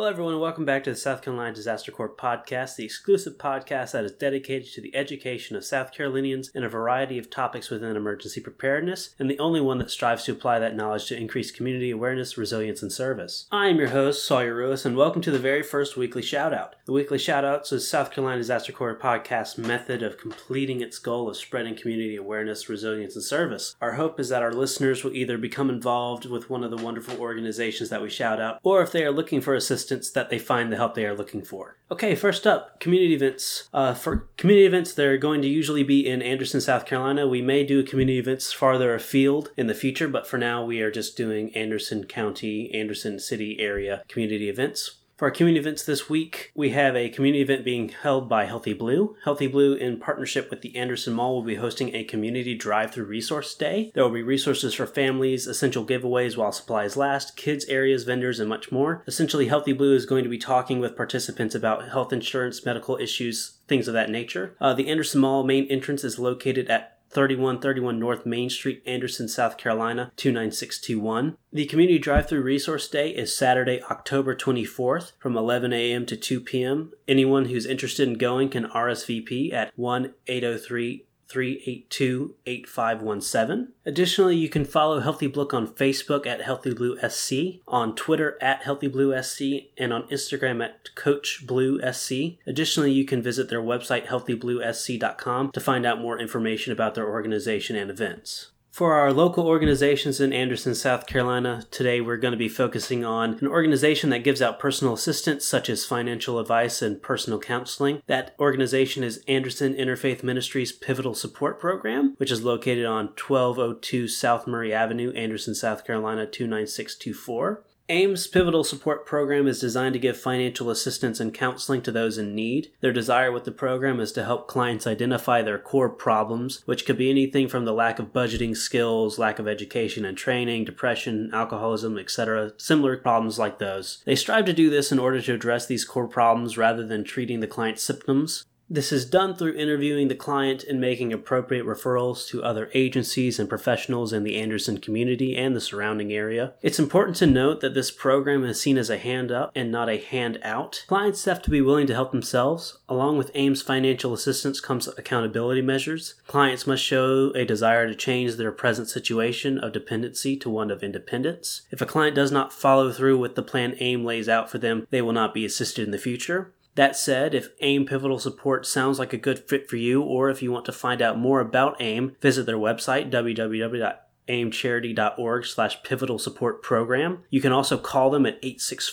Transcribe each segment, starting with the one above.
Hello everyone and welcome back to the South Carolina Disaster Corps podcast, the exclusive podcast that is dedicated to the education of South Carolinians in a variety of topics within emergency preparedness, and the only one that strives to apply that knowledge to increase community awareness, resilience, and service. I am your host, Sawyer Ruiz, and welcome to the very first weekly shoutout. The weekly shoutouts is South Carolina Disaster Corps podcast's method of completing its goal of spreading community awareness, resilience, and service. Our hope is that our listeners will either become involved with one of the wonderful organizations that we shout out, or if they are looking for assistance, that they find the help they are looking for. Okay, first up, community events. For community events, they're going to usually be in Anderson, South Carolina. We may do community events farther afield in the future, but for now we are just doing Anderson County, Anderson City area community events. For our community events this week, we have a community event being held by Healthy Blue. Healthy Blue, in partnership with the Anderson Mall, will be hosting a community drive-through resource day. There will be resources for families, essential giveaways while supplies last, kids, areas, vendors, and much more. Essentially, Healthy Blue is going to be talking with participants about health insurance, medical issues, things of that nature. The Anderson Mall main entrance is located at 3131 North Main Street, Anderson, South Carolina, 29621. The Community Drive-Thru Resource Day is Saturday, October 24th from 11 a.m. to 2 p.m. Anyone who's interested in going can RSVP at 1-803-382-8517. Additionally, you can follow Healthy Blue on Facebook at Healthy Blue SC, on Twitter at Healthy Blue SC, and on Instagram at Coach Blue SC. Additionally, you can visit their website healthybluesc.com to find out more information about their organization and events. For our local organizations in Anderson, South Carolina, today we're going to be focusing on an organization that gives out personal assistance such as financial advice and personal counseling. That organization is Anderson Interfaith Ministries Pivotal Support Program, which is located on 1202 South Murray Avenue, Anderson, South Carolina, 29624. AIM's Pivotal Support Program is designed to give financial assistance and counseling to those in need. Their desire with the program is to help clients identify their core problems, which could be anything from the lack of budgeting skills, lack of education and training, depression, alcoholism, etc., similar problems like those. They strive to do this in order to address these core problems rather than treating the client's symptoms. This is done through interviewing the client and making appropriate referrals to other agencies and professionals in the Anderson community and the surrounding area. It's important to note that this program is seen as a hand up and not a hand out. Clients have to be willing to help themselves. Along with AIM's financial assistance comes accountability measures. Clients must show a desire to change their present situation of dependency to one of independence. If a client does not follow through with the plan AIM lays out for them, they will not be assisted in the future. That said, if AIM Pivotal Support sounds like a good fit for you, or if you want to find out more about AIM, visit their website, www.aimcharity.org/pivotal support program. You can also call them at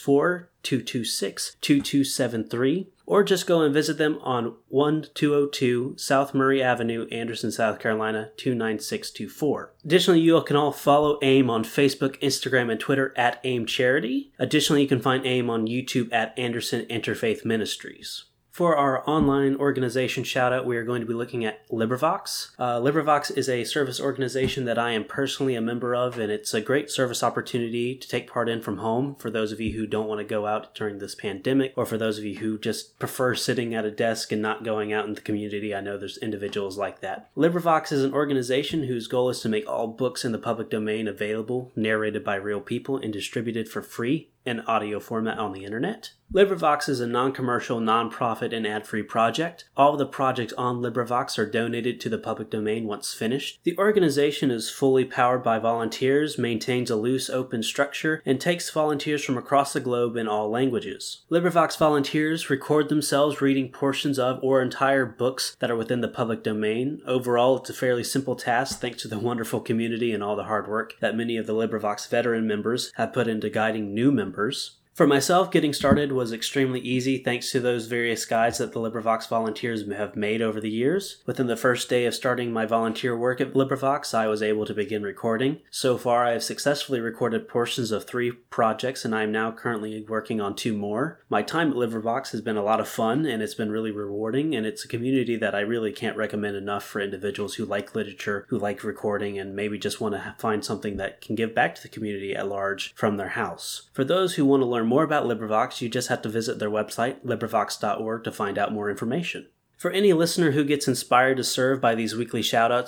864-226-2273, or just go and visit them on 1202 South Murray Avenue, Anderson, South Carolina, 29624. Additionally, you can all follow AIM on Facebook, Instagram, and Twitter at AIM Charity. Additionally, you can find AIM on YouTube at Anderson Interfaith Ministries. For our online organization shoutout, we are going to be looking at LibriVox. LibriVox is a service organization that I am personally a member of, and it's a great service opportunity to take part in from home for those of you who don't want to go out during this pandemic, or for those of you who just prefer sitting at a desk and not going out in the community. I know there's individuals like that. LibriVox is an organization whose goal is to make all books in the public domain available, narrated by real people, and distributed for free in audio format on the internet. LibriVox is a non-commercial, non-profit, and ad-free project. All of the projects on LibriVox are donated to the public domain once finished. The organization is fully powered by volunteers, maintains a loose, open structure, and takes volunteers from across the globe in all languages. LibriVox volunteers record themselves reading portions of or entire books that are within the public domain. Overall, it's a fairly simple task thanks to the wonderful community and all the hard work that many of the LibriVox veteran members have put into guiding new members. For myself, getting started was extremely easy thanks to those various guides that the LibriVox volunteers have made over the years. Within the first day of starting my volunteer work at LibriVox, I was able to begin recording. So far, I have successfully recorded portions of 3 projects, and I am now currently working on 2 more. My time at LibriVox has been a lot of fun, and it's been really rewarding, and it's a community that I really can't recommend enough for individuals who like literature, who like recording, and maybe just want to find something that can give back to the community at large from their house. For those who want to learn more about LibriVox, you just have to visit their website, LibriVox.org, to find out more information. For any listener who gets inspired to serve by these weekly shoutouts,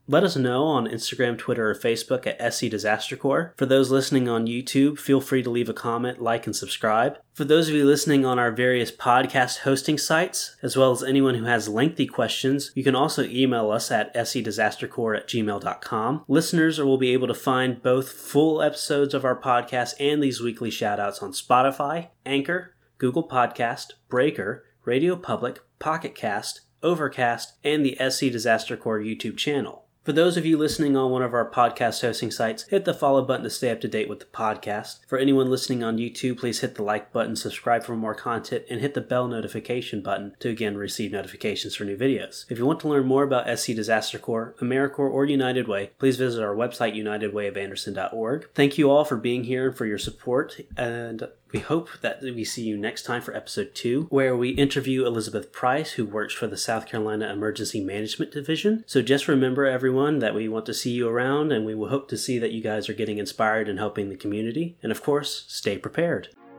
Let us know on Instagram, Twitter, or Facebook at SC Disaster Corps. For those listening on YouTube, feel free to leave a comment, like, and subscribe. For those of you listening on our various podcast hosting sites, as well as anyone who has lengthy questions, you can also email us at scdisastercorps@gmail.com. Listeners will be able to find both full episodes of our podcast and these weekly shoutouts on Spotify, Anchor, Google Podcast, Breaker, Radio Public, Pocket Cast, Overcast, and the SC Disaster Corps YouTube channel. For those of you listening on one of our podcast hosting sites, hit the follow button to stay up to date with the podcast. For anyone listening on YouTube, please hit the like button, subscribe for more content, and hit the bell notification button to again receive notifications for new videos. If you want to learn more about SC Disaster Corps, AmeriCorps, or United Way, please visit our website, unitedwayofanderson.org. Thank you all for being here and for your support, and we hope that we see you next time for episode 2, where we interview Elizabeth Price, who works for the South Carolina Emergency Management Division. So just remember, everyone, that we want to see you around, and we will hope to see that you guys are getting inspired and helping the community. And of course, stay prepared.